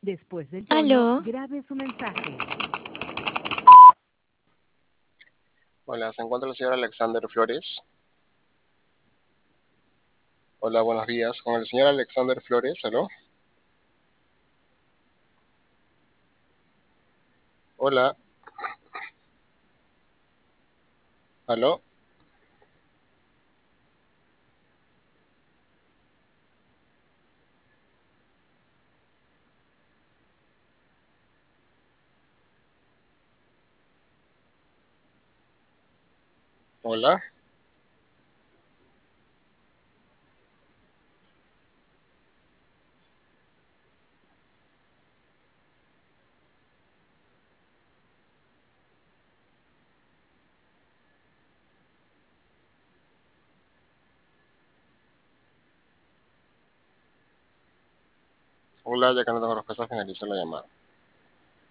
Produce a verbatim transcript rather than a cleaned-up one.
Después del tono, Aló, grabe su mensaje. Hola, ¿se encuentra el señor Alexander Flores? Hola, buenos días. Con el señor Alexander Flores, ¿aló? Hola, ¿aló? Hola, hola, ya que no tengo respuesta, finalizo la llamada.